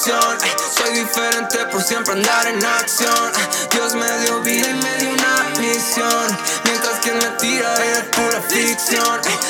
opción. Soy diferente por siempre andar en acción. Dios me dio vida y me dio una misión, mientras quien me tira es pura ficción.